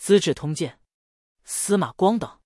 资治通鉴》，司马光等。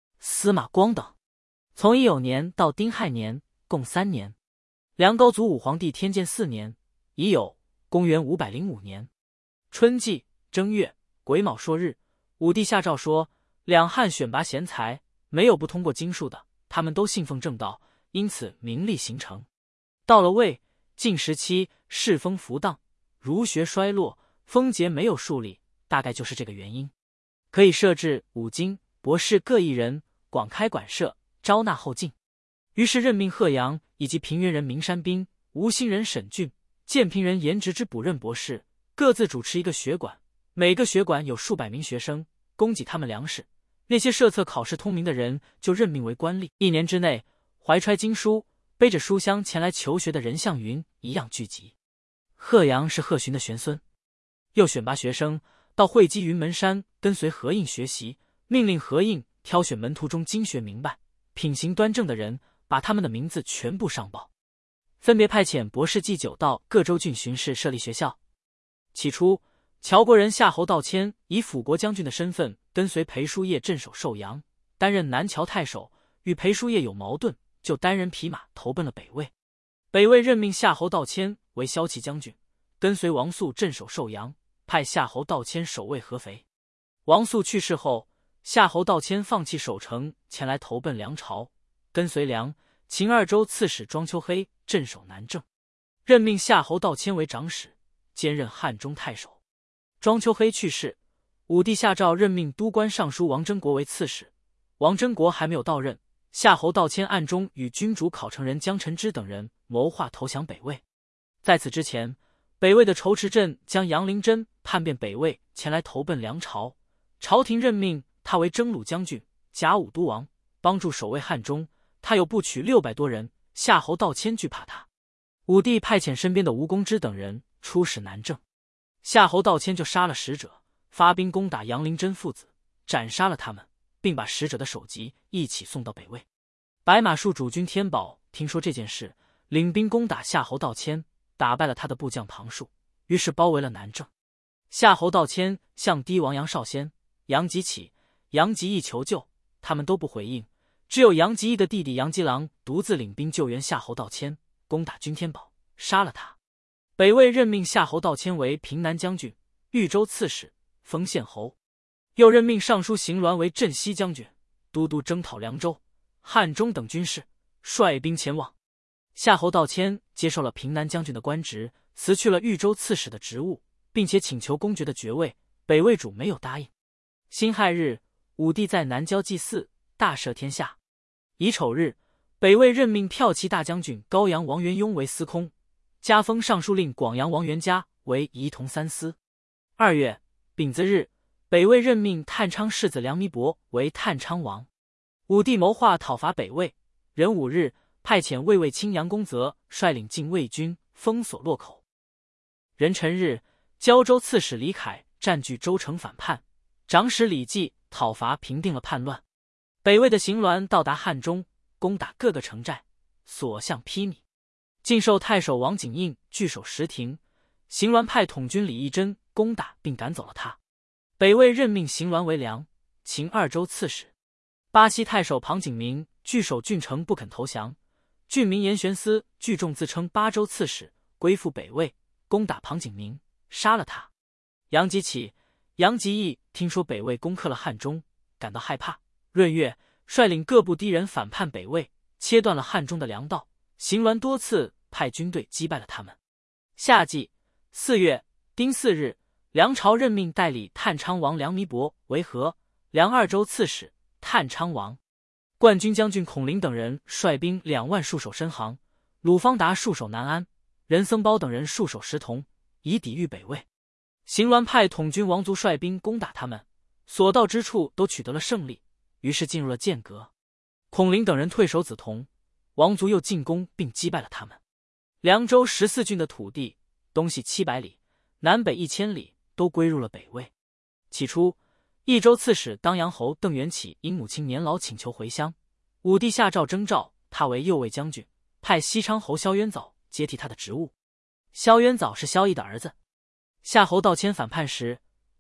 从乙酉年到丁亥年，共3年。梁高祖武皇帝天监4年，乙酉，公元505年春季正月癸卯朔日，武帝下诏说，两汉选拔贤才，没有不通过经术的，他们都信奉正道，因此名利形成。到了魏晋时期，世风浮荡，儒学衰落，风节没有树立，大概就是这个原因。可以设置五经博士各1人，广开馆舍，招纳后进。于是任命贺阳以及平原人明山宾、吴兴人沈俊、建平人颜直之补任博士，各自主持一个学馆，每个学馆有数百名学生，供给他们粮食。那些设策考试通明的人就任命为官吏。1年之内，怀揣经书，背着书箱前来求学的人像云一样聚集。贺阳是贺循的玄孙，又选拔学生到会稽云门山跟随何应学习，命令何应挑选门徒中经学明白、品行端正的人，把他们的名字全部上报，分别派遣博士祭酒到各州郡巡视设立学校。起初，乔国人夏侯道迁以辅国将军的身份跟随裴叔业镇守寿阳，担任南谯太守，与裴叔业有矛盾，就单人匹马投奔了北魏。北魏任命夏侯道迁为骁骑将军，跟随王肃镇守寿阳，派夏侯道迁守卫合肥。王肃去世后，夏侯道迁放弃守城，前来投奔梁朝，跟随梁、秦2州刺史庄丘黑镇守南郑，任命夏侯道迁为长史，兼任汉中太守。庄丘黑去世，武帝下诏任命都官尚书王真国为刺史。王真国还没有到任，夏侯道迁暗中与君主考成人姜臣之等人谋划投降北魏。在此之前，北魏的仇池镇将杨灵真叛变北魏，前来投奔梁朝，朝廷任命他为征虏将军、甲午都王，帮助守卫汉中。他有部曲600多人，夏侯道迁惧怕他。武帝派遣身边的吴公之等人出使南郑，夏侯道迁就杀了使者，发兵攻打杨灵真父子，斩杀了他们，并把使者的首级一起送到北魏。白马术主君天宝听说这件事，领兵攻打夏侯道迁，打败了他的部将庞术，于是包围了南郑。夏侯道迁向帝王杨少先、杨吉起、杨吉义求救，他们都不回应，只有杨吉义的弟弟杨吉郎独自领兵救援夏侯道迁，攻打君天宝，杀了他。北魏任命夏侯道迁为平南将军、豫州刺史，封县侯，又任命尚书邢鸾为镇西将军，都督征讨凉州、汉中等军事，率兵前往。夏侯道迁接受了平南将军的官职，辞去了豫州刺史的职务，并且请求公爵的爵位，北魏主没有答应。辛亥日，武帝在南郊祭祀，大赦天下。乙丑日，北魏任命骠骑大将军高阳王元雍为司空，加封尚书令广阳王元嘉为仪同3司。2月，丙子日，北魏任命探昌世子梁弥伯为探昌王。武帝谋划讨伐北魏，壬午日，派遣卫尉卿杨公泽率领禁卫军封锁洛口。壬辰日，胶州刺史李凯占据州城反叛，长史李继讨伐平定了叛乱。北魏的邢鸾到达汉中，攻打各个城寨，所向披靡。晋寿太守王景应据守石亭，邢鸾派统军李义珍攻打并赶走了他。北魏任命邢鸾为梁、秦2州刺史。巴西太守庞景明据守郡城不肯投降，郡民严玄思聚众自称8州刺史，归附北魏，攻打庞景明，杀了他。杨吉起、杨吉义听说北魏攻克了汉中，感到害怕。闰月，率领各部低人反叛北魏，切断了汉中的粮道。邢鸾多次派军队击败了他们。夏季4月丁巳日，梁朝任命代理探昌王梁弥伯为和、梁2州刺史、探昌王。冠军将军孔林等人率兵2万戍守申行，鲁方达戍守南安，任僧包等人戍守石同，以抵御北魏。邢鸾派统军王族率兵攻打他们，所到之处都取得了胜利，于是进入了剑阁。孔林等人退守梓潼，王族又进攻并击败了他们。凉州14郡的土地，东西700里，南北1000里，都归入了北魏。起初，益州刺史当阳侯邓元起因母亲年老请求回乡，武帝下诏征召他为右卫将军，派西昌侯萧渊藻接替他的职务。萧渊藻是萧绎的儿子。夏侯道迁反叛时，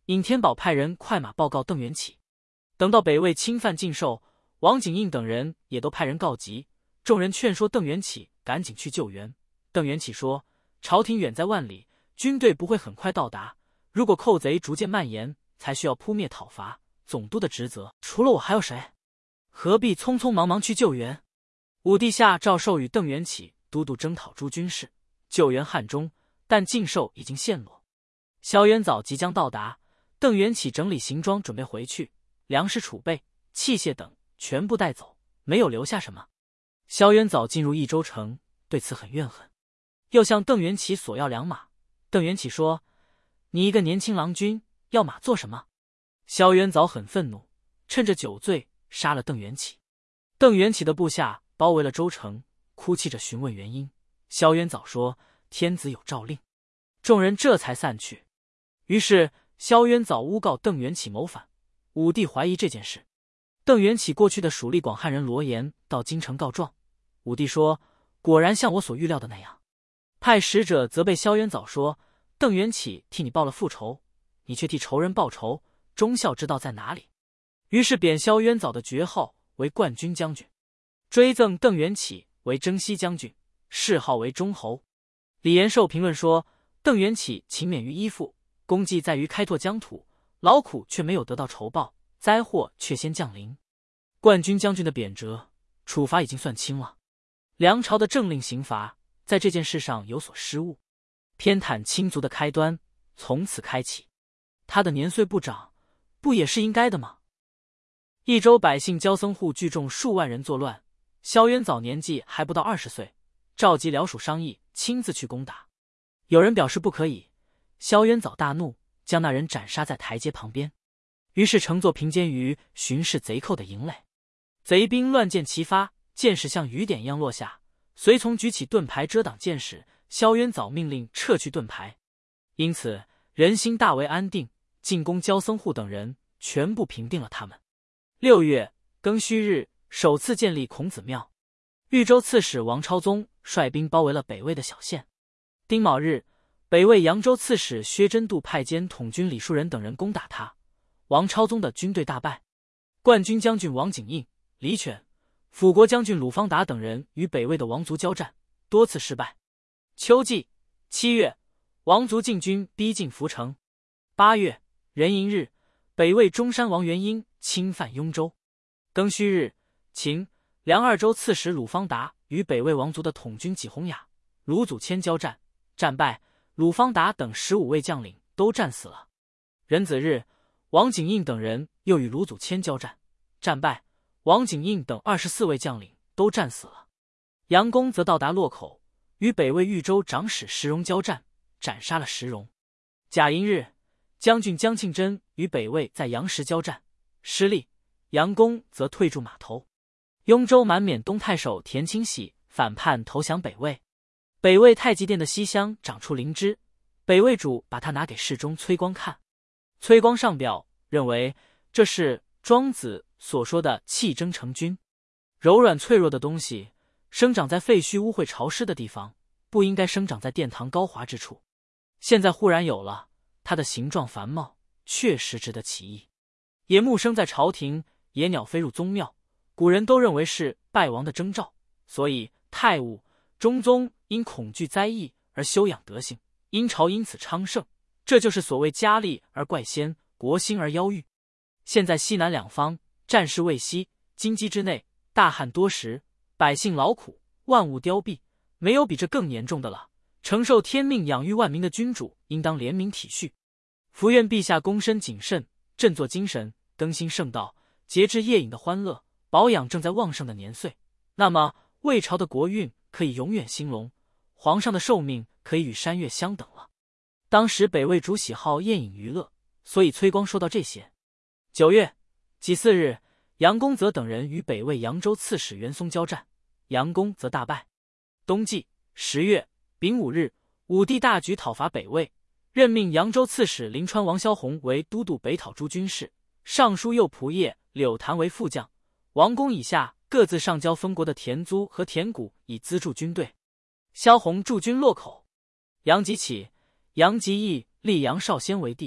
尹天宝派人快马报告邓元起。等到北魏侵犯晋寿，王景应等人也都派人告急，众人劝说邓元起赶紧去救援。邓元起说：“朝廷远在万里，军队不会很快到达。如果寇贼逐渐蔓延，才需要扑灭讨伐。总督的职责，除了我还有谁？何必匆匆忙忙去救援？”武帝下诏授予邓元起都督征讨诸军事，救援汉中，但晋寿已经陷落。萧渊藻即将到达，邓元起整理行装准备回去，粮食储备、器械等全部带走，没有留下什么。萧渊藻进入益州城，对此很怨恨，又向邓元起索要良马。邓元起说：“你一个年轻郎君，要马做什么？”萧渊藻很愤怒，趁着酒醉杀了邓元起。邓元起的部下包围了州城，哭泣着询问原因。萧渊藻说：“天子有诏令。”众人这才散去。于是萧渊藻诬告邓元起谋反，武帝怀疑这件事。邓元起过去的属吏广汉人罗延到京城告状，武帝说：“果然像我所预料的那样。”派使者责备萧渊藻说：“邓元起替你报了复仇，你却替仇人报仇，忠孝之道在哪里？”于是贬萧渊藻的爵号为冠军将军，追赠邓元起为征西将军，谥号为忠侯。李延寿评论说：“邓元起勤勉于依附，功绩在于开拓疆土，劳苦却没有得到酬报，灾祸却先降临。冠军将军的贬谪处罚已经算轻了，梁朝的政令刑罚在这件事上有所失误，偏袒亲族的开端从此开启。他的年岁不长，不也是应该的吗？”益州百姓焦僧户聚众数万人作乱，萧渊藻年纪还不到20岁，召集僚属商议，亲自去攻打。有人表示不可以，萧渊藻大怒，将那人斩杀在台阶旁边。于是乘坐平监鱼巡视贼寇的营垒，贼兵乱箭齐发，箭矢像雨点一样落下，随从举起盾牌遮挡箭矢，萧渊藻命令撤去盾牌。因此人心大为安定，进攻焦僧户等人，全部平定了他们。6月庚戌日，首次建立孔子庙。豫州刺史王超宗率兵包围了北魏的小县。丁卯日，北魏扬州刺史薛真度派兼统军李树人等人攻打他，王超宗的军队大败。冠军将军王景应、李犬、辅国将军鲁方达等人与北魏的王族交战，多次失败。秋季7月，王族进军逼近涪城。8月壬寅日，北魏中山王元婴侵犯雍州。庚戌日，秦、梁二州刺史鲁方达与北魏王族的统军纪弘雅、鲁祖谦交战，战败，鲁方达等15位将领都战死了。壬子日，王景应等人又与鲁祖谦交战，战败，王景应等24位将领都战死了。杨公则到达洛口，与北魏豫州长史石荣交战，斩杀了石荣。甲寅日，将军江庆真与北魏在杨石交战，失利，杨公则退驻码头。雍州满缅东太守田清喜反叛投降北魏。北魏太极殿的西厢长出灵芝，北魏主把它拿给侍中崔光看。崔光上表认为这是庄子所说的气蒸成军，柔软脆弱的东西生长在废墟污秽潮湿的地方，不应该生长在殿堂高华之处。现在忽然有了，它的形状繁茂，确实值得起意。野木生在朝廷，野鸟飞入宗庙，古人都认为是败亡的征兆，所以太武、中宗因恐惧灾异而修养德性，殷朝因此昌盛，这就是所谓家利而怪先，国兴而夭殒。现在西南两方战事未息，京畿之内大旱多时，百姓劳苦，万物凋敝，没有比这更严重的了。承受天命养育万民的君主应当怜悯体恤，伏愿陛下躬身谨慎，振作精神，更新圣道，节制夜饮的欢乐，保养正在旺盛的年岁，那么魏朝的国运可以永远兴隆，皇上的寿命可以与山岳相等了。当时北魏主喜好宴饮娱乐，所以崔光说到这些。9月己巳日，杨公则等人与北魏扬州刺史袁松交战，杨公则大败。冬季10月丙午日，武帝大举讨伐北魏，任命扬州刺史临川王萧宏为都督北讨诸军事，尚书右仆射柳谭为副将。王公以下各自上交封国的田租和田谷，以资助军队。萧宏驻军洛口。杨吉起，杨吉义立杨少先为帝，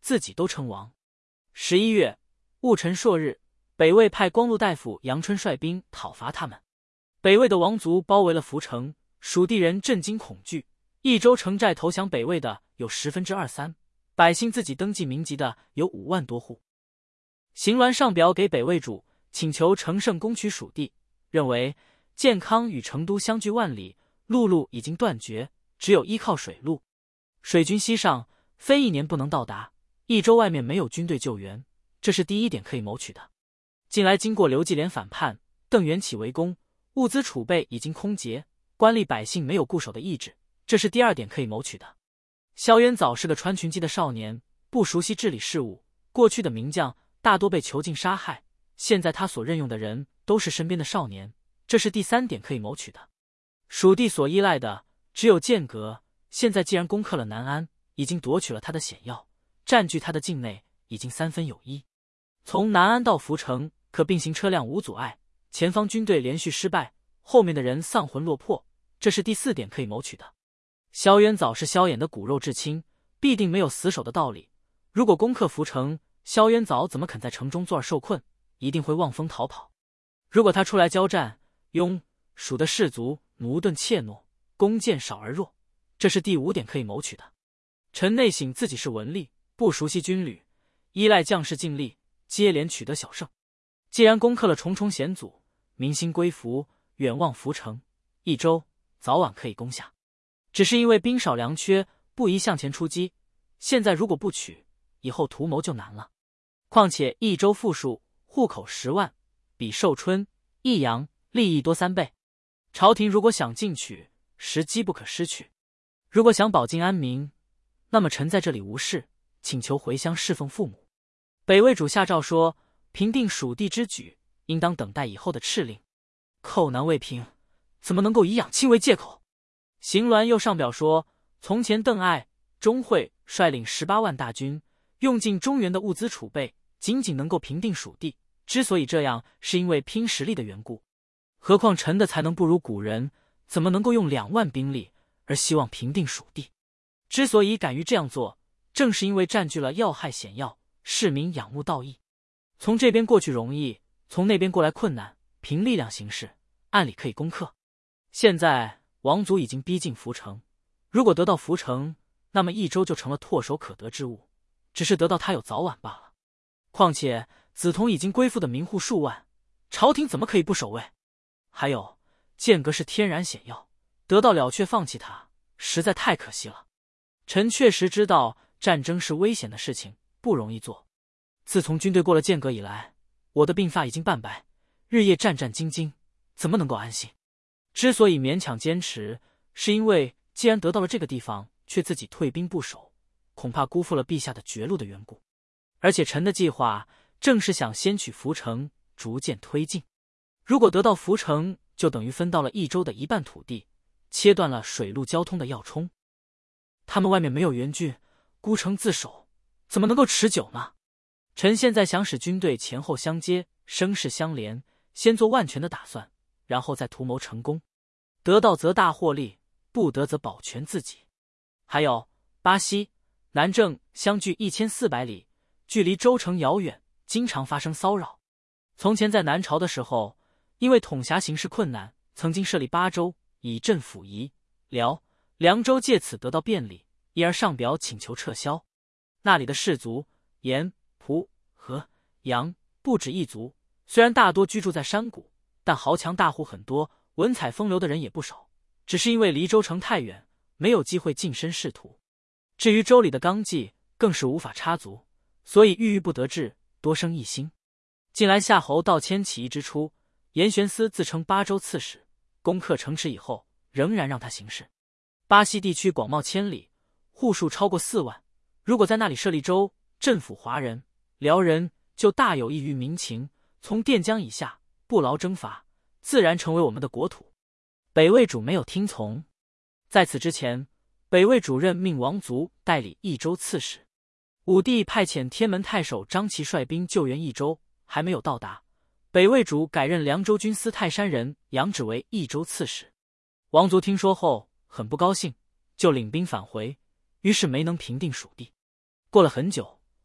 自己都称王。11月戊辰朔日，北魏派光禄大夫杨春率兵讨伐他们。北魏的王族包围了涪城，蜀地人震惊恐惧，益州城寨投降北魏的有3/3，百姓自己登记名籍的有5万多户。邢鸾上表给北魏主，请求乘胜攻取蜀地，认为建康与成都相距万里，陆路已经断绝，只有依靠水路。水军西上，非1年不能到达。益州外面没有军队救援，这是第一点可以谋取的。近来经过刘季廉反叛，邓元起围攻，物资储备已经空竭，官吏百姓没有固守的意志，这是第2点可以谋取的。萧渊早是个穿裙骑的少年，不熟悉治理事务，过去的名将大多被囚禁杀害，现在他所任用的人都是身边的少年，这是第3点可以谋取的。蜀地所依赖的只有剑阁，现在既然攻克了南安，已经夺取了他的险要，占据他的境内已经3分有1。从南安到涪城可并行车辆无阻碍，前方军队连续失败，后面的人丧魂落魄，这是第4点可以谋取的。萧渊早是萧衍的骨肉至亲，必定没有死守的道理。如果攻克涪城，萧渊早怎么肯在城中坐而受困，一定会望风逃跑。如果他出来交战，雍、蜀的士卒驽钝怯懦，弓箭少而弱，这是第5点可以谋取的。臣内省自己是文吏，不熟悉军旅，依赖将士尽力，接连取得小胜。既然攻克了重重险阻，民心归服，远望涪城、益州，早晚可以攻下。只是因为兵少粮缺，不宜向前出击。现在如果不取，以后图谋就难了。况且益州富庶，户口10万，比寿春、益阳利益多3倍。朝廷如果想进取，时机不可失去。如果想保境安民，那么臣在这里无事，请求回乡侍奉父母。北魏主下诏说，平定蜀地之举，应当等待以后的敕令。寇难未平，怎么能够以养亲为借口？邢鸾又上表说，从前邓艾、钟会率领18万大军，用尽中原的物资储备，仅仅能够平定蜀地。之所以这样，是因为拼实力的缘故。何况臣的才能不如古人，怎么能够用2万兵力而希望平定蜀地？之所以敢于这样做，正是因为占据了要害险要，市民仰慕道义。从这边过去容易，从那边过来困难，凭力量行事，按理可以攻克。现在王族已经逼近涪城，如果得到涪城，那么益州就成了唾手可得之物，只是得到它有早晚罢了。况且梓潼已经归附的民户数万，朝廷怎么可以不守卫？还有剑阁是天然险要，得到了却放弃它，实在太可惜了。臣确实知道战争是危险的事情，不容易做。自从军队过了剑阁以来，我的鬓发已经半白，日夜战战兢兢，怎么能够安心？之所以勉强坚持，是因为既然得到了这个地方，却自己退兵不守，恐怕辜负了陛下的绝路的缘故。而且臣的计划正是想先取涪城，逐渐推进。如果得到涪城，就等于分到了益州的1半土地，切断了水陆交通的要冲。他们外面没有援军，孤城自守，怎么能够持久呢？臣现在想使军队前后相接，声势相连，先做万全的打算，然后再图谋成功。得到则大获利，不得则保全自己。还有巴西、南郑相距1400里，距离州城遥远，经常发生骚扰。从前在南朝的时候，因为统辖形势困难，曾经设立8州，以镇抚夷、辽、凉州，借此得到便利，因而上表请求撤销。那里的士族盐、蒲、和、杨不止一族，虽然大多居住在山谷，但豪强大户很多，文采风流的人也不少，只是因为离州城太远，没有机会近身仕途。至于州里的纲纪，更是无法插足，所以郁郁不得志，多生异心。近来夏侯道迁起义之初，严玄思自称8州刺史，攻克城池以后，仍然让他行事。巴西地区广袤千里，户数超过4万，如果在那里设立州，镇抚华人、辽人，就大有益于民情。从垫江以下，不劳征伐，自然成为我们的国土。北魏主没有听从。在此之前，北魏主任命王族代理益州刺史。武帝派遣天门太守张齐率兵救援益州，还没有到达，北魏主改任凉州军司泰山人杨芷为益州刺史。王族听说后很不高兴，就领兵返回，于是没能平定蜀地。过了很久，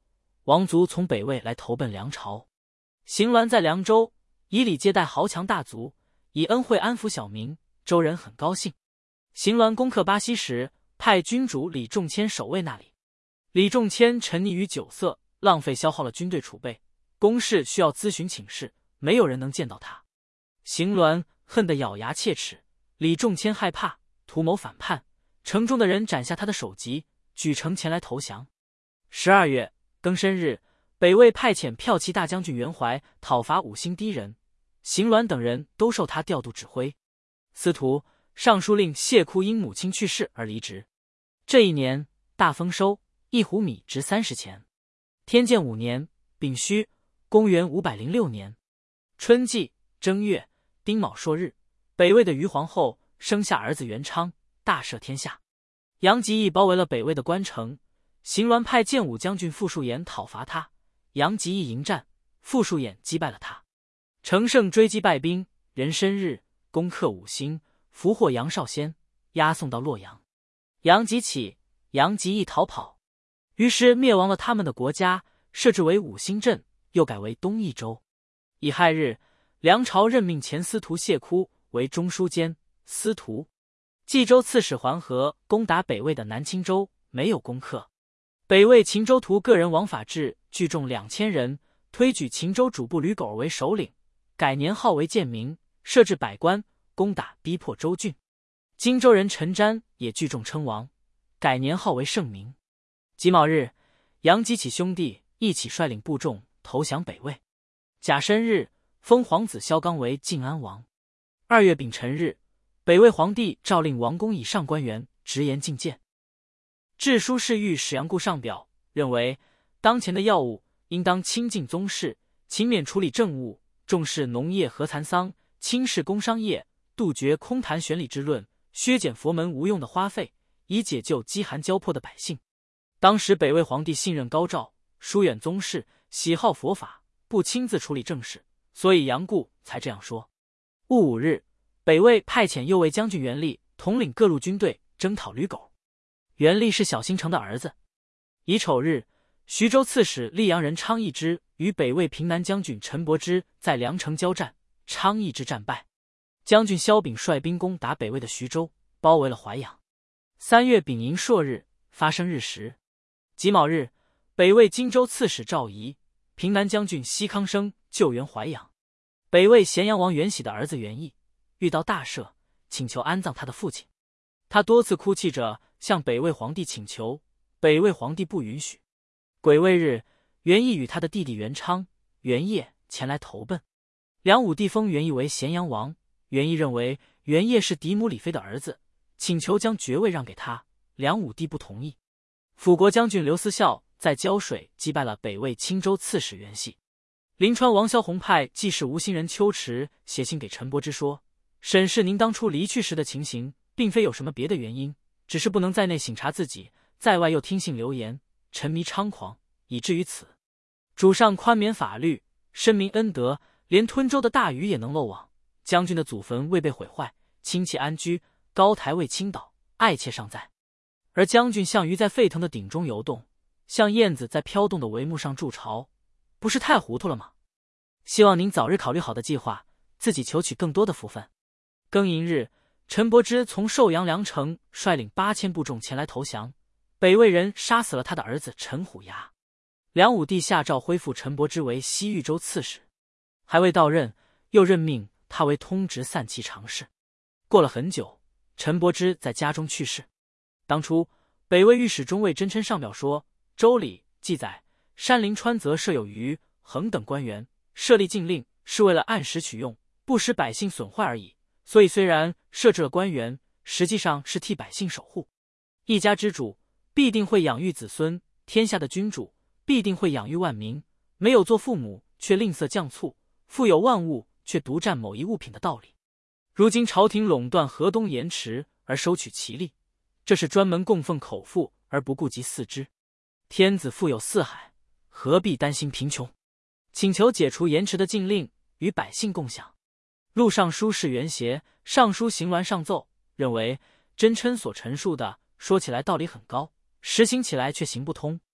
王族从北魏来投奔梁朝。邢鸾在凉州以礼接待豪强大族，以恩惠安抚小民，周人很高兴。邢鸾攻克巴西时，派君主李仲谦守卫那里。李仲谦沉溺于酒色，浪费消耗了军队储备，公事需要咨询请示，没有人能见到他。邢鸾恨得咬牙切齿，李仲谦害怕，图谋反叛，城中的人斩下他的首级，举城前来投降。12月庚申日，北魏派遣骠骑大将军袁怀讨伐五星低人，邢鸾等人都受他调度指挥。司徒、尚书令谢库因母亲去世而离职。这一年大丰收，1斛米值30钱。天建5年丙戌，公元506年春季正月丁卯朔日，北魏的于皇后生下儿子元昌，大赦天下。杨吉义包围了北魏的关城，邢鸾派建武将军傅树衍讨伐他，杨吉义迎战，傅树衍击败了他。乘胜追击败兵，壬申日攻克五星，俘获杨少先，押送到洛阳。杨吉起，杨吉义逃跑，于是灭亡了他们的国家，设置为五星镇，又改为东益州。乙亥日，梁朝任命前司徒谢窟为中书监、司徒。冀州刺史桓和攻打北魏的南青州，没有攻克。北魏秦州图个人王法制聚众2000人，推举秦州主簿吕狗为首领，改年号为建明，设置百官，攻打逼迫州郡。荆州人陈瞻也聚众称王，改年号为圣明。己卯日，杨吉起兄弟一起率领部众投降北魏。甲申日，封皇子萧纲为晋安王。2月丙辰日，北魏皇帝诏令王公以上官员直言进谏。制书侍御史杨固上表，认为当前的要务应当清尽宗室，勤勉处理政务，重视农业和蚕桑，轻视工商业，杜绝空谈玄理之论，削减佛门无用的花费，以解救饥寒交迫的百姓。当时北魏皇帝信任高照，疏远宗室，喜好佛法，不亲自处理政事，所以杨固才这样说。戊午日，北魏派遣右卫将军袁立统领各路军队征讨吕狗。袁立是小兴城的儿子。乙丑日，徐州刺史溧阳人昌邑之与北魏平南将军陈伯之在梁城交战，昌邑之战败。将军萧秉率兵攻打北魏的徐州，包围了淮阳。3月丙寅朔日，发生日食。己卯日，北魏荆州刺史赵仪、平南将军西康生救援淮阳。北魏咸阳王袁喜的儿子袁毅遇到大赦，请求安葬他的父亲。他多次哭泣着向北魏皇帝请求，北魏皇帝不允许。癸未日，袁毅与他的弟弟袁昌、袁业前来投奔。梁武帝封袁毅为咸阳王，袁毅认为袁业是嫡母李妃的儿子，请求将爵位让给他，梁武帝不同意。辅国将军刘思孝在胶水击败了北魏青州刺史袁系。临川王萧宏派记事吴兴人邱池写信给陈伯之说，审视您当初离去时的情形，并非有什么别的原因，只是不能在内省察自己，在外又听信流言，沉迷猖狂，以至于此。主上宽免法律，深明恩德，连吞州的大禹也能漏网。将军的祖坟未被毁坏，亲戚安居，高台未倾倒，爱妾尚在。而将军像鱼在沸腾的鼎中游动，像燕子在飘动的帷幕上筑巢，不是太糊涂了吗？希望您早日考虑好的计划，自己求取更多的福分。庚寅日，陈伯之从寿阳梁城率领8000部众前来投降，北魏人杀死了他的儿子陈虎牙。梁武帝下诏恢复陈伯之为西豫州刺史，还未到任，又任命他为通直散骑常侍。过了很久，陈伯之在家中去世。当初北魏御史中尉真琛上表说，周礼记载，山林川泽设有虞、衡等官员，设立禁令是为了按时取用，不使百姓损坏而已。所以虽然设置了官员，实际上是替百姓守护。一家之主必定会养育子孙，天下的君主必定会养育万民，没有做父母却吝啬降醋，富有万物却独占某一物品的道理。如今朝廷垄断河东盐池而收取其利，这是专门供奉口腹而不顾及四肢。天子富有四海，何必担心贫穷？请求解除盐池的禁令，与百姓共享。录尚书事元协、尚书邢鸾上奏，认为真琛所陈述的说起来道理很高，实行起来却行不通。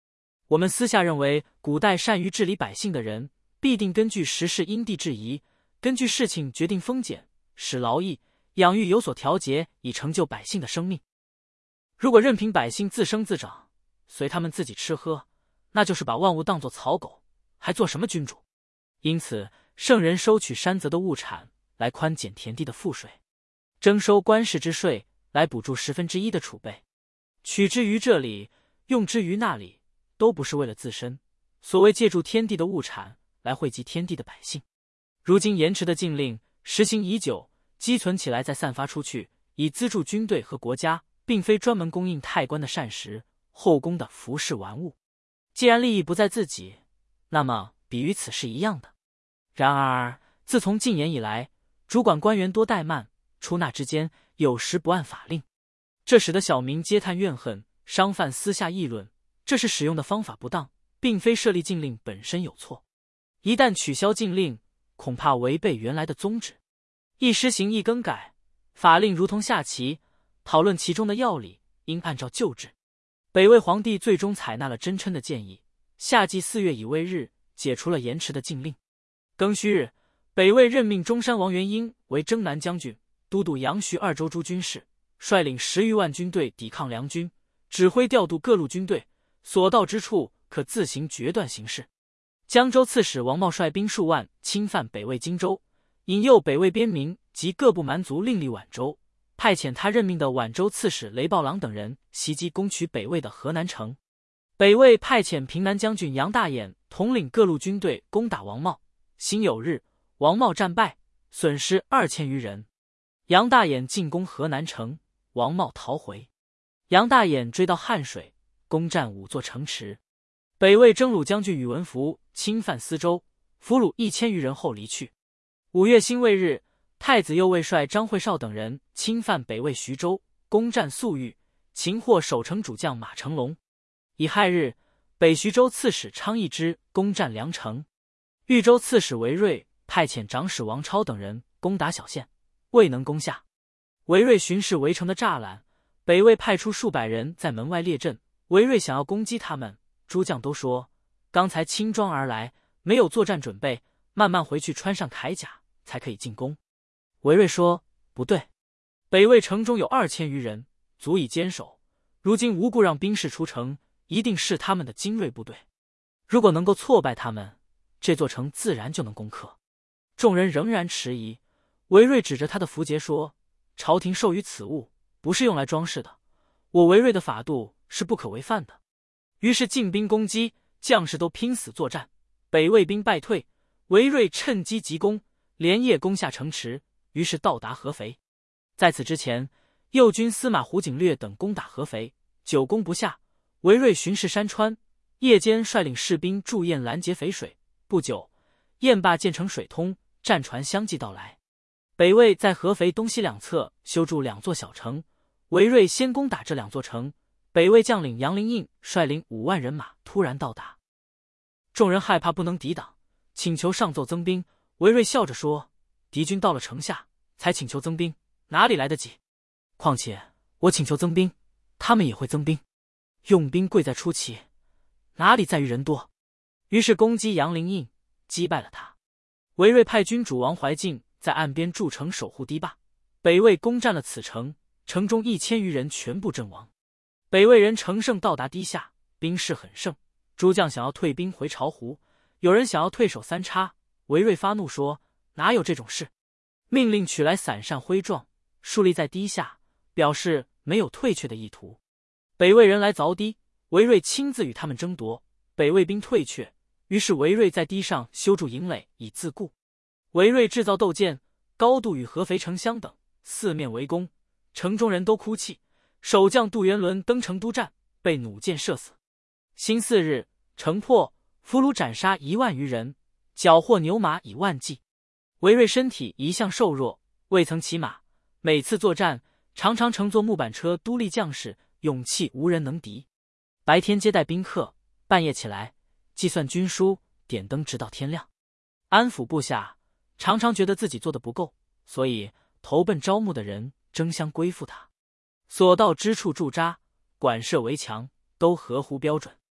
我们私下认为，古代善于治理百姓的人，必定根据时事因地制宜，根据事情决定丰俭，使劳役、养育有所调节，以成就百姓的生命。如果任凭百姓自生自长，随他们自己吃喝，那就是把万物当作草狗，还做什么君主？因此，圣人收取山泽的物产，来宽减田地的赋税；征收官士之税，来补助1/10的储备。取之于这里，用之于那里，都不是为了自身。所谓借助天地的物产，来惠及天地的百姓。如今延迟的禁令实行已久，积存起来再散发出去，以资助军队和国家，并非专门供应太官的膳食、后宫的服饰玩物。既然利益不在自己，那么比于此是一样的。然而自从禁言以来，主管官员多怠慢，出纳之间有时不按法令，这使得小民皆叹怨恨，商贩私下议论，这是使用的方法不当，并非设立禁令本身有错。一旦取消禁令，恐怕违背原来的宗旨。一施行一更改，法令如同下棋，讨论其中的要理，应按照旧制。北魏皇帝最终采纳了真琛的建议，夏季4月乙未日解除了延迟的禁令。庚戌日，北魏任命中山王元婴为征南将军，都督阳徐2州诸军事，率领10余万军队抵抗梁军，指挥调度各路军队，所到之处可自行决断形势。江州刺史王茂率兵数万侵犯北魏荆州，引诱北魏边民及各部蛮族另立皖州，派遣他任命的皖州刺史雷暴郎等人袭击攻取北魏的河南城。北魏派遣平南将军杨大眼统领各路军队攻打王茂。辛酉日，王茂战败，损失2000余人。杨大眼进攻河南城，王茂逃回。杨大眼追到汉水，攻占5座城池。北魏征虏将军宇文福侵犯司州，俘虏1000余人后离去。5月辛未日，太子右卫帅张惠绍等人侵犯北魏徐州，攻占粟裕，擒获守城主将马成龙。乙亥日，北徐州刺史昌邑之攻占梁城。豫州刺史韦睿派遣长史王超等人攻打小县，未能攻下。韦睿巡视围城的栅栏，北魏派出数百人在门外列阵，韦睿想要攻击他们，诸将都说刚才轻装而来，没有作战准备，慢慢回去穿上铠甲才可以进攻。韦睿说不对，北魏城中有2000余人，足以坚守，如今无故让兵士出城，一定是他们的精锐部队，如果能够挫败他们，这座城自然就能攻克。众人仍然迟疑，韦睿指着他的符节说，朝廷授予此物，不是用来装饰的，我韦睿的法度是不可违犯的。于是进兵攻击，将士都拼死作战，北魏兵败退，韦睿趁机急攻，连夜攻下城池，于是到达合肥。在此之前，右军司马胡景略等攻打合肥，久攻不下，韦睿巡视山川，夜间率领士兵驻堰拦截淝水。不久，堰坝建成水通，战船相继到来。北魏在合肥东西两侧修筑2座小城，韦睿先攻打这2座城。北魏将领杨灵应率领5万人马突然到达，众人害怕不能抵挡，请求上奏增兵。韦睿笑着说，敌军到了城下才请求增兵，哪里来得及？况且我请求增兵，他们也会增兵，用兵贵在出奇，哪里在于人多？于是攻击杨灵应，击败了他。韦睿派军主王怀敬在岸边筑城守护堤坝，北魏攻占了此城，城中1000余人全部阵亡。北魏人乘胜到达堤下，兵势很盛，诸将想要退兵回巢湖，有人想要退守三叉。韦睿发怒说，哪有这种事？命令取来伞扇灰状，竖立在堤下，表示没有退却的意图。北魏人来凿堤，韦睿亲自与他们争夺，北魏兵退却，于是韦睿在堤上修筑营垒以自固。韦睿制造斗舰，高度与合肥城相等，四面围攻，城中人都哭泣。守将杜元伦登城督战，被弩箭射死。辛巳日，城破，俘虏斩杀1万余人，缴获牛马以万计。韦睿身体一向瘦弱，未曾骑马，每次作战常常乘坐木板车督力将士，勇气无人能敌。白天接待宾客，半夜起来计算军书，点灯直到天亮，安抚部下，常常觉得自己做的不够，所以投奔招募的人争相归附他。所到之处驻扎，馆舍围墙都合乎标准。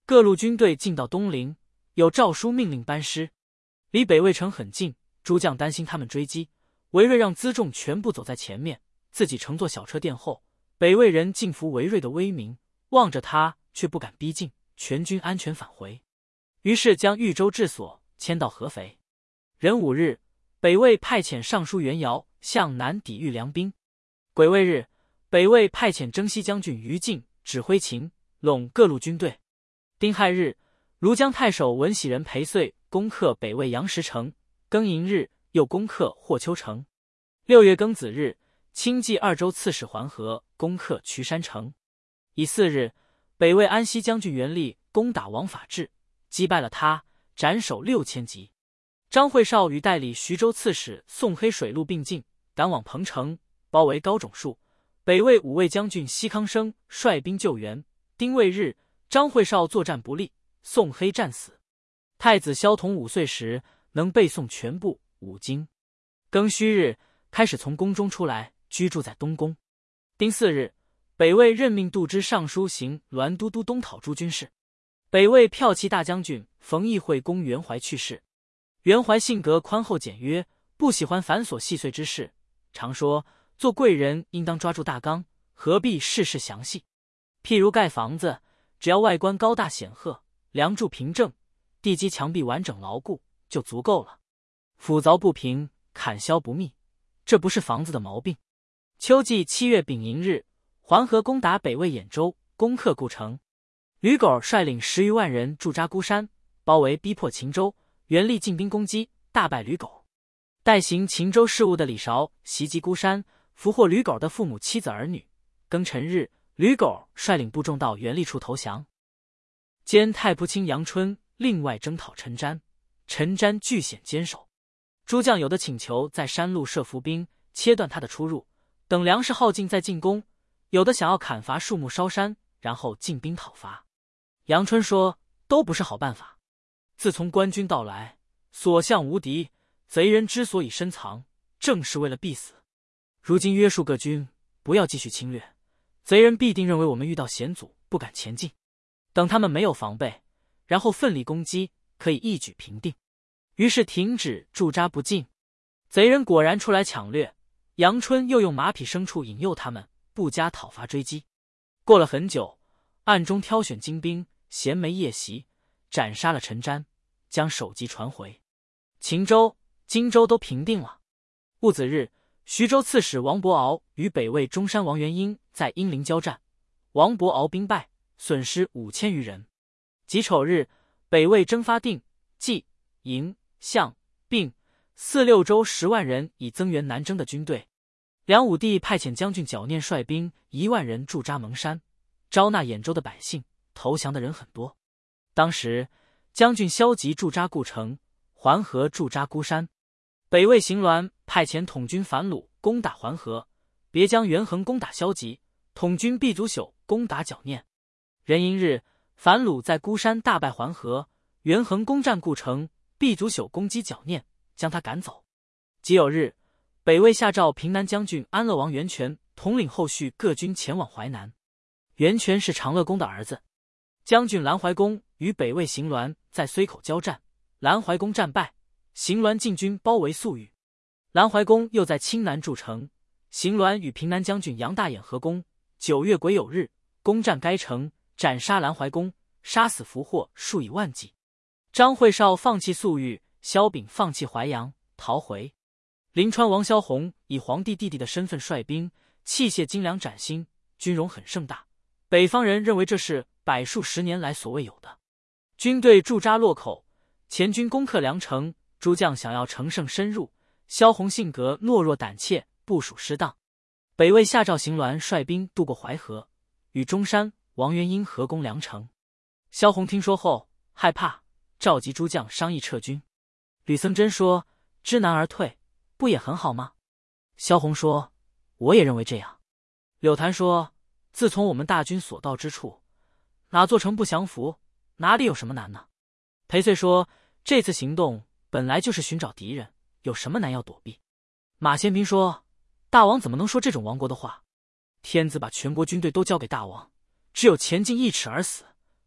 各路军队进到东陵，有诏书命令班师，离北魏城很近。诸将担心他们追击，韦睿让辎重全部走在前面，自己乘坐小车殿后。北魏人敬服韦睿的威名，望着他却不敢逼近，全军安全返回。于是将豫州治所迁到合肥。壬午日，北魏派遣尚书袁尧向南抵御梁兵。癸未日，北魏派遣征西将军于禁指挥秦、陇各路军队。丁亥日，庐江太守文喜人裴遂攻克北魏杨石城。庚寅日，又攻克霍丘城。6月庚子日，清冀2州刺史桓和攻克渠山城。乙巳日，北魏安西将军袁立攻打王法治，击败了他，斩首6000级。张惠绍与代理徐州刺史宋黑水陆并进，赶往彭城，包围高种树。北魏5位将军西康生率兵救援。丁未日，张惠绍作战不利，宋黑战死。太子萧统5岁时能背诵全部5经。庚戌日，开始从宫中出来，居住在东宫。丁巳日，北魏任命杜之尚书行栾都督东讨诸军事。北魏骠骑大将军冯异会公袁怀去世。袁怀性格宽厚简约，不喜欢繁琐细碎之事，常说做贵人应当抓住大纲，何必事事详细。譬如盖房子，只要外观高大显赫，梁柱平正，地基墙壁完整牢固就足够了。斧凿不平，砍削不密，这不是房子的毛病。秋季7月丙寅日，桓和攻打北魏兖州，攻克故城。吕狗率领10余万人驻扎孤山，包围逼迫秦州。袁立进兵攻击，大败吕狗。代行秦州事务的李韶袭击孤山，俘获吕狗的父母妻子儿女。庚辰日，吕狗率领部众到袁立处投降。兼太仆卿杨春另外征讨陈瞻，陈瞻据险坚守。诸将有的请求在山路设伏兵，切断他的出入，等粮食耗尽再进攻；有的想要砍伐树木烧山，然后进兵讨伐。杨春说，都不是好办法。自从官军到来，所向无敌，贼人之所以深藏，正是为了必死。如今约束各军，不要继续侵略，贼人必定认为我们遇到险阻，不敢前进。等他们没有防备，然后奋力攻击，可以一举平定。于是停止驻扎不进。贼人果然出来抢掠，杨春又用马匹牲畜引诱他们，不加讨伐追击。过了很久，暗中挑选精兵，衔枚夜袭，斩杀了陈瞻，将首级传回。秦州、荆州都平定了。戊子日，徐州刺史王伯敖与北魏中山王元婴在阴陵交战，王伯敖兵败，损失5000余人。己丑日，北魏征发定、冀、营、象、并4、6州10万人以增援南征的军队。梁武帝派遣将军剿念率兵1万人驻扎蒙山，招纳兖州的百姓，投降的人很多。当时将军萧吉驻扎故城，桓和驻扎孤山。北魏邢鸾派遣统军樊鲁攻打桓和，别将元衡攻打萧吉，统军毕祖朽攻打剿念。壬寅日，樊鲁在孤山大败桓和，元衡攻占故城，毕祖朽攻击剿念，将他赶走。己酉日，北魏下诏平南将军安乐王袁权统领后续各军前往淮南。袁权是长乐公的儿子。将军蓝怀公与北魏邢鸾在睢口交战，蓝怀公战败，邢鸾进军包围宿豫。蓝怀公又在青南筑城，邢鸾与平南将军杨大眼合攻。9月癸酉日，攻占该城，斩杀蓝怀公，杀死俘获数以万计。张惠绍放弃宿豫，萧秉放弃淮阳，逃回。临川王萧宏以皇帝弟弟的身份率兵，器械精良崭新，军容很盛大。北方人认为这是百数10年来所未有的。军队驻扎洛口，前军攻克梁城，诸将想要乘胜深入，萧宏性格懦弱胆怯，部署失当。北魏下诏邢鸾率兵渡过淮河，与中山、王元婴合攻梁城。萧宏听说后害怕，召集诸将商议撤军。吕僧真说，知难而退，不也很好吗？萧宏说，我也认为这样。柳谭说，自从我们大军所到之处，哪座城不降服，哪里有什么难呢？裴遂说，这次行动本来就是寻找敌人，有什么难要躲避？马先平说，大王怎么能说这种亡国的话？天子把全国军队都交给大王，只有前进1尺而死，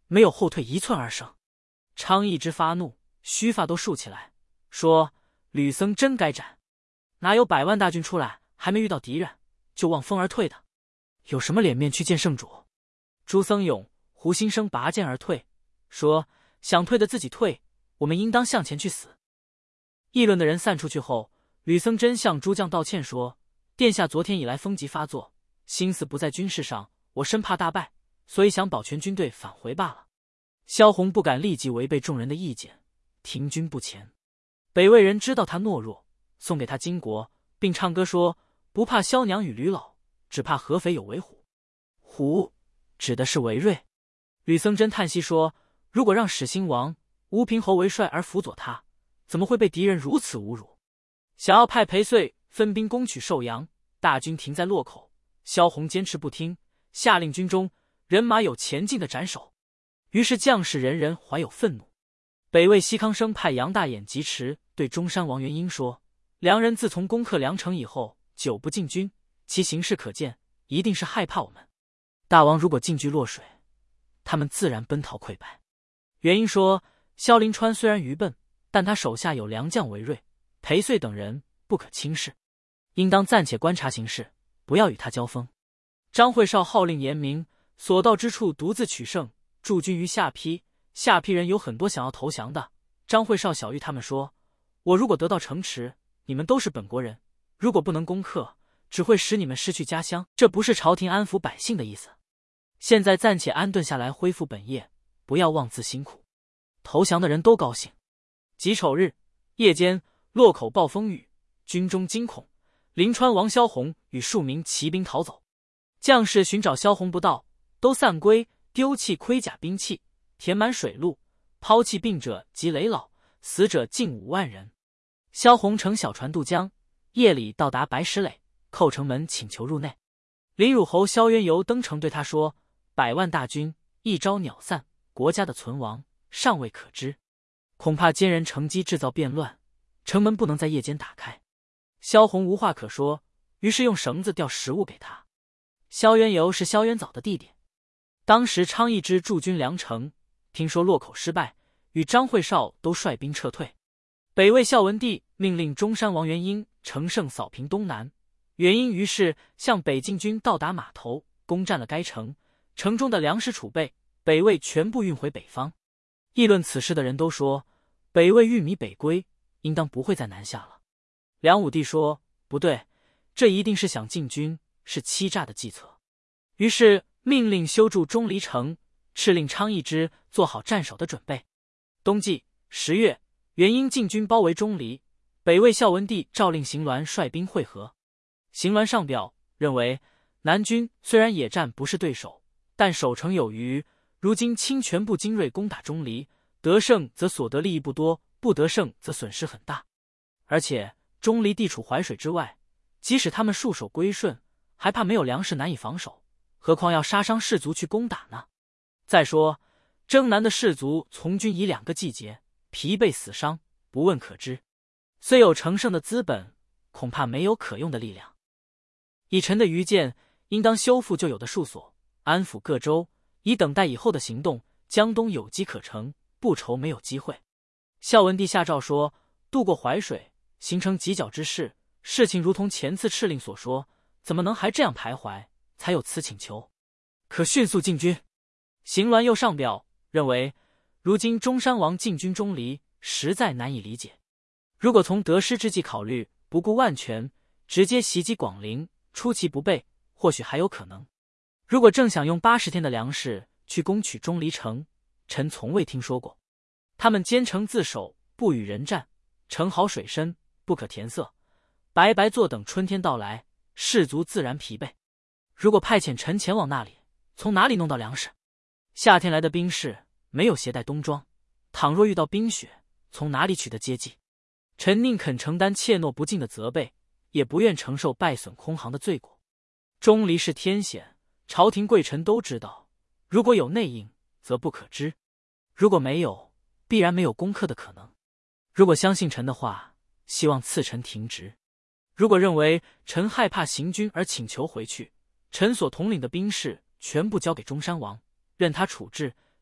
没有后退1寸2升。昌邑之发怒，须发都竖起来，说：“吕僧真该斩！哪有100万大军出来，还没遇到敌人，就望风而退的？有什么脸面去见圣主？”朱僧勇、胡新生拔剑而退，说：“想退的自己退，我们应当向前去死。”议论的人散出去后，吕僧真向诸将道歉说：“殿下昨天以来风疾发作，心思不在军事上，我生怕大败，所以想保全军队返回罢了。”萧红不敢立即违背众人的意见，停军不前。北魏人知道他懦弱，送给他金国，并唱歌说：“不怕萧娘与吕老，只怕合肥有为虎。”虎指的是韦睿。吕僧真叹息说：“如果让始兴王、乌平侯为帅而辅佐他，怎么会被敌人如此侮辱？”想要派裴遂分兵攻取寿阳，大军停在洛口，萧红坚持不听，下令军中人马有前进的斩首。于是将士人人怀有愤怒。北魏西康生派杨大眼疾驰对中山王元婴说：“梁人自从攻克梁城以后，久不进军，其形势可见，一定是害怕我们。大王如果进军洛水，他们自然奔逃溃败。”元婴说：“萧临川虽然愚笨，但他手下有良将韦睿、裴遂等人，不可轻视，应当暂且观察形势，不要与他交锋。”张惠绍号令严明，所到之处独自取胜，驻军于下邳。下邳人有很多想要投降的。张惠绍小谕他们说：“我如果得到城池，你们都是本国人；如果不能攻克，只会使你们失去家乡。这不是朝廷安抚百姓的意思。现在暂且安顿下来，恢复本业，不要妄自辛苦。”投降的人都高兴。己丑日夜间，洛口暴风雨，军中惊恐。临川王萧红与数名骑兵逃走，将士寻找萧红不到，都散归，丢弃盔甲兵器，填满水路，抛弃病者及累老，死者近5万人。萧红乘小船渡江，夜里到达白石垒，叩城门请求入内。林汝侯萧渊游登城对他说：“100万大军一朝鸟散，国家的存亡尚未可知，恐怕奸人乘机制造变乱，城门不能在夜间打开。”萧红无话可说，于是用绳子吊食物给他。萧渊游是萧渊藻的弟弟。当时昌邑之驻军梁城，听说洛口失败，与张惠绍都率兵撤退。北魏孝文帝命令中山王元婴乘胜扫平东南，元婴于是向北进军，到达码头，攻占了该城。城中的粮食储备，北魏全部运回北方。议论此事的人都说，北魏玉米北归，应当不会再南下了。梁武帝说：“不对，这一定是想进军，是欺诈的计策。”于是命令修筑钟离城，敕令昌邑之做好战守的准备。冬季10月，元婴进军包围钟离，北魏孝文帝诏令邢鸾率兵会合。邢鸾上表认为，南军虽然野战不是对手，但守城有余，如今倾全部精锐攻打钟离，得胜则所得利益不多，不得胜则损失很大。而且钟离地处淮水之外，即使他们戍守归顺，还怕没有粮食难以防守，何况要杀伤士卒去攻打呢？再说征南的士卒从军已2个季节，疲惫死伤，不问可知。虽有成胜的资本，恐怕没有可用的力量。以臣的愚见，应当修复旧有的戍所，安抚各州，以等待以后的行动。江东有机可乘，不愁没有机会。孝文帝下诏说，渡过淮水，形成犄角之势，事情如同前次敕令所说，怎么能还这样徘徊？才有此请求，可迅速进军。邢鸾又上表认为，如今中山王进军钟离，实在难以理解。如果从得失之计考虑，不顾万全，直接袭击广陵，出其不备，或许还有可能。如果正想用80天的粮食去攻取钟离城，臣从未听说过。他们坚城自守，不与人战，城好水深，不可填塞，白白坐等春天到来，士卒自然疲惫。如果派遣臣前往那里，从哪里弄到粮食？夏天来的兵士没有携带冬装，倘若遇到冰雪，从哪里取得接济？臣宁肯承担怯懦不进的责备，也不愿承受败损空航的罪过。钟离是天险，朝廷贵臣都知道，如果有内应，则不可知；如果没有，必然没有攻克的可能。如果相信臣的话，希望赐臣停职；如果认为臣害怕行军而请求回去，臣所统领的兵士全部交给中山王，任他处置，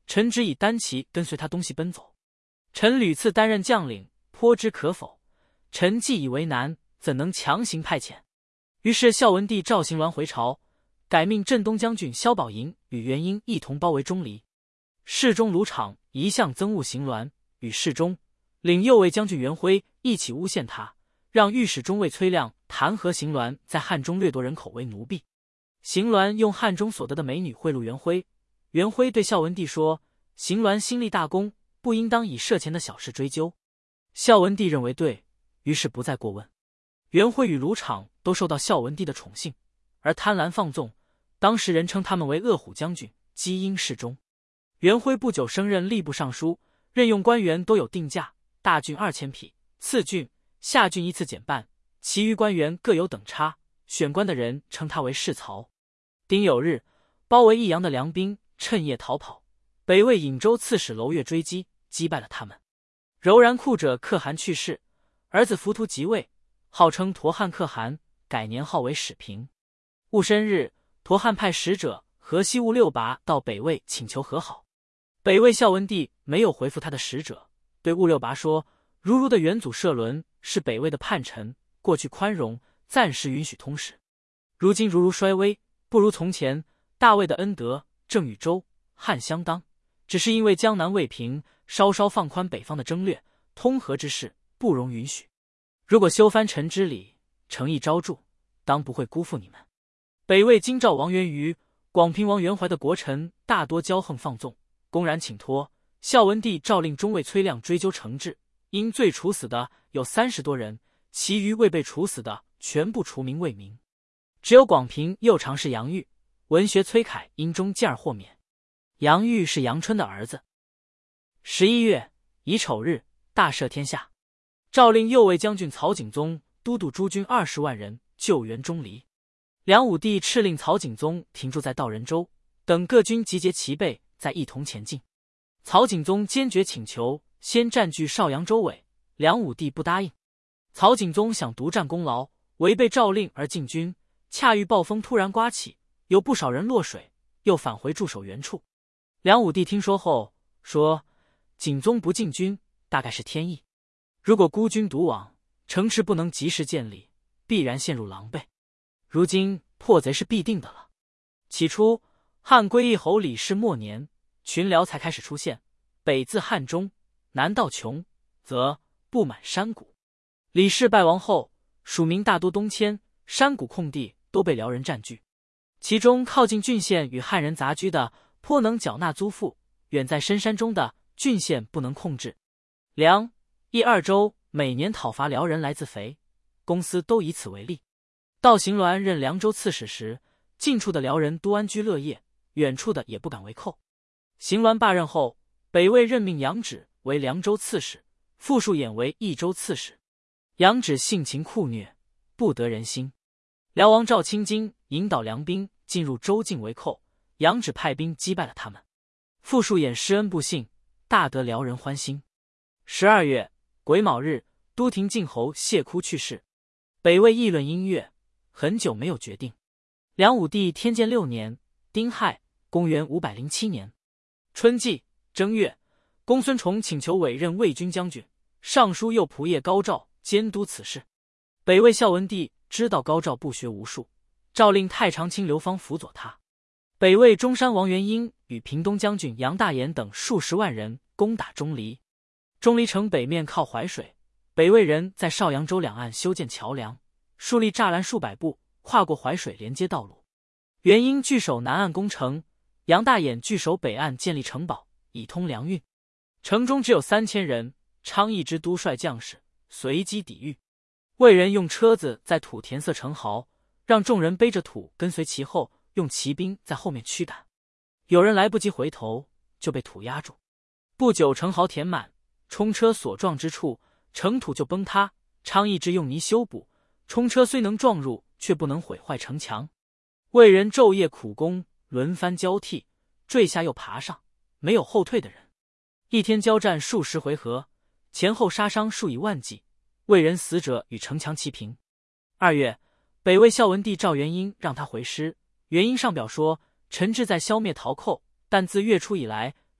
臣只以单骑跟随他东西奔走。臣屡次担任将领，颇知可否。臣既以为难，怎能强行派遣？于是孝文帝召邢鸾回朝，改命镇东将军萧宝寅与元婴一同包围钟离。侍中卢敞一向憎恶邢鸾，与侍中领右卫将军袁辉一起诬陷他，让御史中尉崔亮弹劾邢鸾在汉中掠夺人口为奴婢。邢鸾用汉中所得的美女贿赂袁辉，袁辉对孝文帝说：“邢鸾新立大功，不应当以涉钱的小事追究。”孝文帝认为对，于是不再过问。袁辉与卢敞都受到孝文帝的宠幸，而贪婪放纵，当时人称他们为恶虎将军、积阴侍中。袁辉不久升任吏部尚书，任用官员都有定价，大郡2000匹，次郡、下郡依次减半，其余官员各有等差。选官的人称他为士曹。丁酉日，包围益阳的梁兵趁夜逃跑，北魏颍州刺史娄越追击，击败了他们。柔然库者可汗去世，儿子浮屠即位，号称陀汉可汗，改年号为始平。戊申日，陀汉派使者河西兀六拔到北魏请求和好。北魏孝文帝没有回复他的使者，对兀六拔说：“如的元祖社伦是北魏的叛臣，过去宽容，暂时允许通使。如今如衰微，不如从前。大魏的恩德正与周、汉相当，只是因为江南未平，稍稍放宽北方的征略，通和之事不容允许。如果修藩臣之礼，诚意招助，当不会辜负你们。”北魏京兆王元瑜、广平王元怀的国臣大多骄横放纵，公然请托。孝文帝诏令中尉崔亮追究惩治，因罪处死的有30多人，其余未被处死的全部除名为名。只有广平右常侍杨玉、文学崔凯因中进而豁免。杨玉是杨春的儿子。11月乙丑日，大赦天下，诏令右卫将军曹景宗都督诸军20万人救援钟离。梁武帝敕令曹景宗停驻在道人州，等各军集结齐备，再一同前进。曹景宗坚决请求先占据邵阳州尾，梁武帝不答应。曹景宗想独占功劳，违背诏令而进军，恰遇暴风突然刮起，有不少人落水，又返回驻守原处。梁武帝听说后说：“景宗不进军，大概是天意。如果孤军独往，城池不能及时建立，必然陷入狼狈。如今破贼是必定的了。”起初，汉归义侯李氏末年，群僚才开始出现，北自汉中，南到琼，则布满山谷。李氏败亡后，蜀民大多东迁，山谷空地都被辽人占据。其中靠近郡县与汉人杂居的，颇能缴纳租赋；远在深山中的，郡县不能控制。梁、益二州每年讨伐辽人来自肥，公司都以此为例。到邢鸾任凉州刺史时，近处的辽人都安居乐业，远处的也不敢为寇。邢鸾罢任后，北魏任命杨芷为凉州刺史，傅树衍为益州刺史。杨芷性情酷虐，不得人心。辽王赵青金引导梁兵进入州境为寇，杨芷派兵击败了他们。傅树衍施恩不幸，大得辽人欢心。12月癸卯日，都亭靖侯谢哭去世。北魏议论音乐，很久没有决定。梁武帝天监6年丁亥，公元507年春季正月，公孙崇请求委任魏军将军，尚书右仆射高照监督此事。北魏孝文帝知道高照不学无术，诏令太常卿刘芳辅佐他。北魏中山王元婴与平东将军杨大言等数十万人攻打钟离。钟离城北面靠淮水，北魏人在邵阳州两岸修建桥梁，树立栅栏数百步，跨过淮水连接道路。元婴据守南岸攻城，杨大眼据守北岸建立城堡，以通粮运。城中只有3000人，昌邑之都率将士随机抵御。魏人用车子在土填塞城壕，让众人背着土跟随其后，用骑兵在后面驱赶。有人来不及回头，就被土压住。不久城壕填满，冲车所撞之处，城土就崩塌。昌邑之用泥修补，冲车虽能撞入，却不能毁坏城墙。魏人昼夜苦攻，轮番交替，坠下又爬上，没有后退的人。一天交战数十回合，前后杀伤数以万计，魏人死者与城墙齐平。2月，北魏孝文帝召元婴让他回师。元婴上表说：“臣志在消灭逃寇，但自月初以来，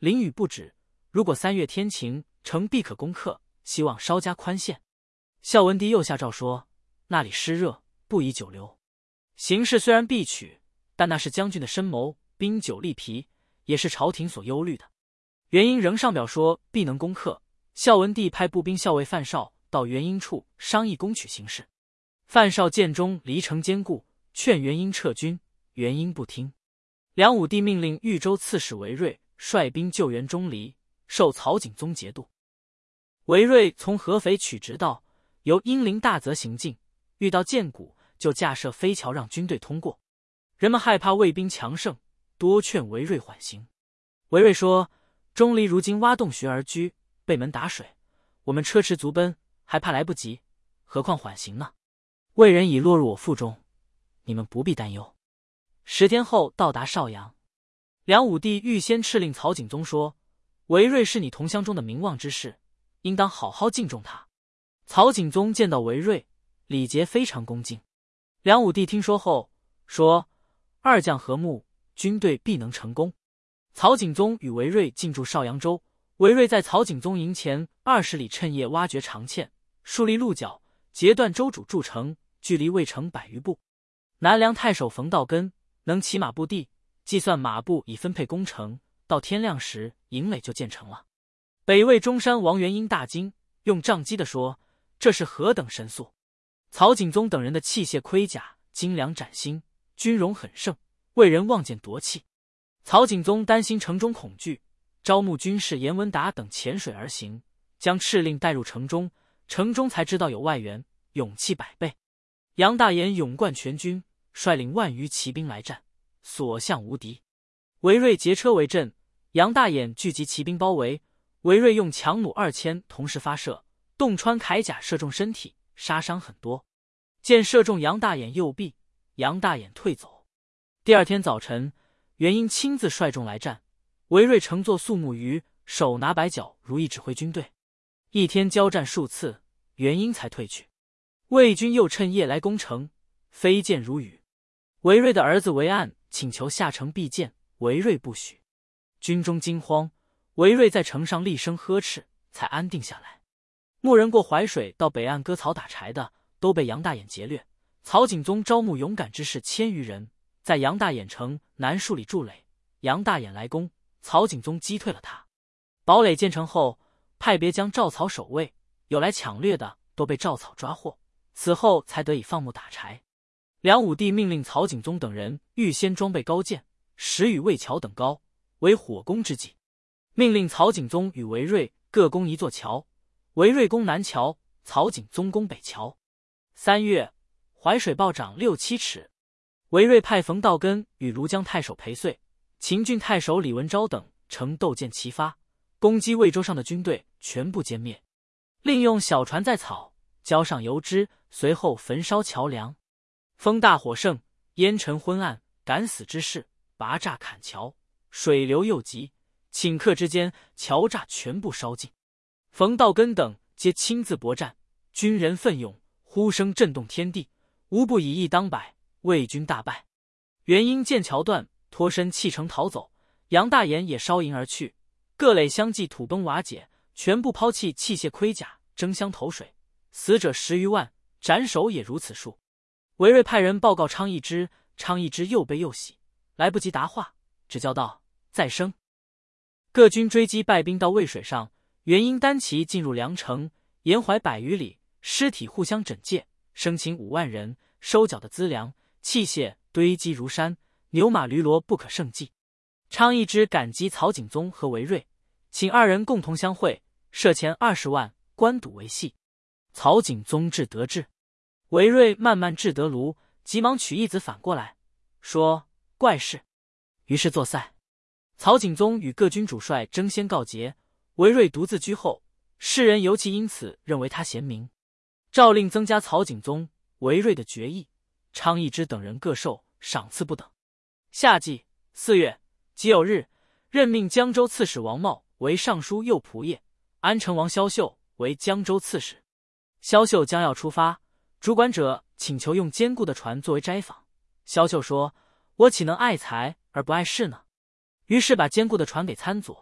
淋雨不止，如果3月天晴，城必可攻克，希望稍加宽限。孝文帝又下诏说，那里湿热，不宜久留。形势虽然必取，但那是将军的深谋，兵久力疲，也是朝廷所忧虑的。元婴仍上表说必能攻克。孝文帝派步兵校尉范绍到元婴处商议攻取形势。范绍见中离城坚固，劝元婴撤军，元婴不听。梁武帝命令豫州刺史韦睿率兵救援钟离，受曹景宗节度。韦睿从合肥取直道，由英灵大泽行进，遇到涧谷，就架设飞桥让军队通过。人们害怕魏兵强盛，多劝韦睿缓行。韦睿说，钟离如今挖洞穴而居，背门打水，我们车迟足奔，还怕来不及，何况缓行呢？魏人已落入我腹中，你们不必担忧。10天后到达邵阳。梁武帝预先敕令曹景宗说，韦睿是你同乡中的名望之士，应当好好敬重他。曹景宗见到韦睿，礼节非常恭敬。梁武帝听说后说，二将和睦，军队必能成功。曹景宗与韦睿进驻邵阳州，韦睿在曹景宗营前20里趁夜挖掘长堑，树立鹿角，截断州主筑城，距离魏城100余步。南梁太守冯道根能骑马步地，计算马步以分配攻城，到天亮时营垒就建成了。北魏中山王元婴大惊，用杖击地说，这是何等神速！曹景宗等人的器械盔甲精良崭新，军容很盛，魏人望见夺气。曹景宗担心城中恐惧，招募军士严文达等潜水而行，将敕令带入城中，城中才知道有外援，勇气100倍。杨大眼勇冠全军，率领万余骑兵来战，所向无敌。韦睿劫车为阵，杨大眼聚集骑兵包围，韦睿用强弩2000同时发射，洞穿铠甲射中身体，杀伤很多。箭射中杨大眼右臂，杨大眼退走。第2天早晨，元婴亲自率众来战，韦睿乘坐素木鱼，手拿白角，如意指挥军队。1天交战数次，元婴才退去。魏军又趁夜来攻城，飞箭如雨。韦睿的儿子韦岸请求下城避箭，韦睿不许。军中惊慌，韦睿在城上厉声呵斥，才安定下来。牧人过淮水到北岸割草打柴的，都被杨大眼劫掠。曹景宗招募勇敢之士1000余人，在杨大眼城南数里筑垒。杨大眼来攻，曹景宗击退了他。堡垒建成后，派别将赵草守卫，有来抢掠的都被赵草抓获，此后才得以放牧打柴。梁武帝命令曹景宗等人预先装备高箭，使与魏桥等高，为火攻之计。命令曹景宗与韦睿各攻一座桥，韦睿攻南桥，曹景宗攻北桥。3月，淮水暴涨6、7尺。韦睿派冯道根与庐江太守裴遂、秦郡太守李文昭等乘斗箭齐发，攻击魏州上的军队，全部歼灭。另用小船载草，浇上油脂，随后焚烧桥梁。风大火盛，烟尘昏暗，敢死之士拔栅砍桥，水流又急，顷刻之间，桥栅全部烧尽。冯道根等皆亲自搏战，军人奋勇，呼声震动天地，无不以一当百，魏军大败。元婴见桥断，脱身弃城逃走，杨大眼也烧营而去，各垒相继土崩瓦解，全部抛弃器械盔甲，争相投水，死者10余万，斩首也如此数。韦睿派人报告昌邑之，昌邑之又悲又喜，来不及答话，只叫道：“再生！”各军追击败兵到渭水上，元婴单骑进入梁城，沿淮100余里，尸体互相枕藉，生擒5万人，收缴的资粮、器械堆积如山，牛马驴骡不可胜计。昌邑之感激曹景宗和韦睿，请2人共同相会，设钱20万，官赌为戏。曹景宗至得志，韦睿慢慢至得庐，急忙取义子反过来，说怪事。于是作赛。曹景宗与各军主帅争先告捷，韦睿独自居后，世人尤其因此认为他贤明。诏令增加曹景宗、韦睿的爵役，昌邑之等人各受赏赐不等。夏季4月己酉日，任命江州刺史王茂为尚书右仆射，安成王萧秀为江州刺史。萧秀将要出发，主管者请求用坚固的船作为斋访。萧秀说：“我岂能爱财而不爱事呢？”于是把坚固的船给参佐，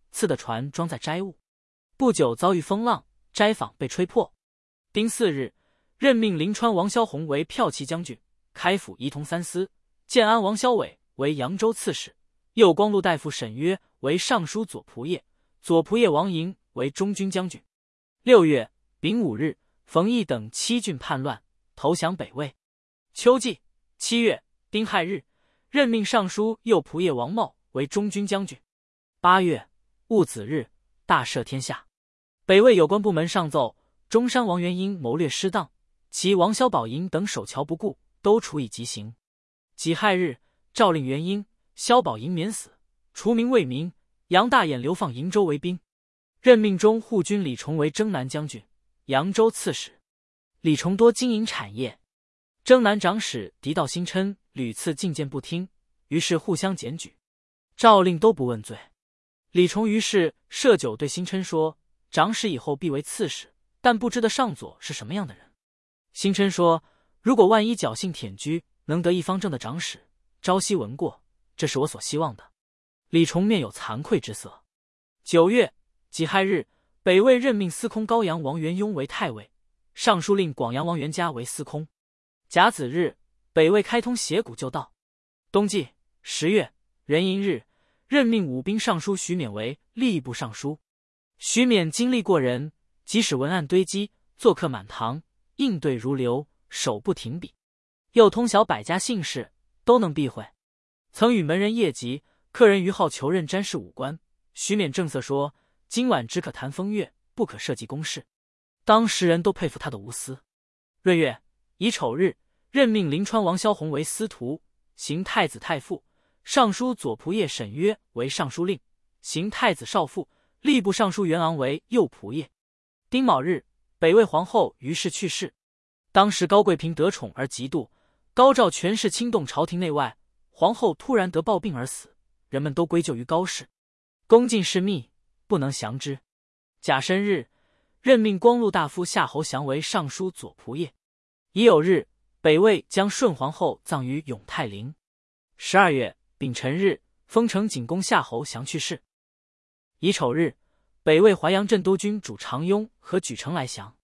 赐的船装载斋物，不久遭遇风浪，斋舫被吹破。丁巳日，任命临川王萧宏为骠骑将军，开府仪同三司，建安王萧伟为扬州刺史，右光禄大夫沈约为尚书左仆射，左仆射王莹为中军将军。6月丙午日，冯异等7郡叛乱，投降北魏。秋季7月丁亥日，任命尚书右仆射王茂为中军将军。8月戊子日，大赦天下。北魏有关部门上奏，中山王元因谋略失当，其王萧宝寅等守桥不顾，都处以极刑。己亥日，诏令元因、萧宝寅免死，除名为民。杨大眼流放瀛州为兵，任命中护军李崇为征南将军、扬州刺史。李崇多经营产业，征南长史狄道新琛屡次进谏不听，于是互相检举，诏令都不问罪。李崇于是设酒对新琛说：“长史以后必为刺史，但不知的上佐是什么样的人。”新琛说：“如果万一侥幸忝居，能得一方正的长史，朝夕闻过，这是我所希望的。”李崇面有惭愧之色。9月己亥日，北魏任命司空高阳王元雍为太尉，尚书令广阳王元嘉为司空。甲子日，北魏开通斜谷旧道。冬季10月壬寅日，任命武兵尚书徐勉为吏部尚书。徐勉经历过人，即使文案堆积，做客满堂，应对如流，手不停笔，又通晓百家姓氏，都能避讳。曾与门人夜集，客人于好求任詹事武官，徐勉正色说：“今晚只可谈风月，不可涉及公事。”当时人都佩服他的无私。闰月乙丑日，任命临川王萧宏为司徒，行太子太傅；尚书左仆射沈约为尚书令，行太子少傅；吏部尚书袁昂为右仆射。丁卯日，北魏皇后于氏去世。当时高贵嫔得宠而嫉妒，高召权势轻动朝廷内外，皇后突然得暴病而死，人们都归咎于高氏。宫禁事密，不能详之。甲申日，任命光禄大夫夏侯祥为尚书左仆射。乙酉日，北魏将顺皇后葬于永泰陵。12月丙辰日，丰城景公夏侯祥去世。乙丑日，北魏淮阳镇都军主常雍和举城来降。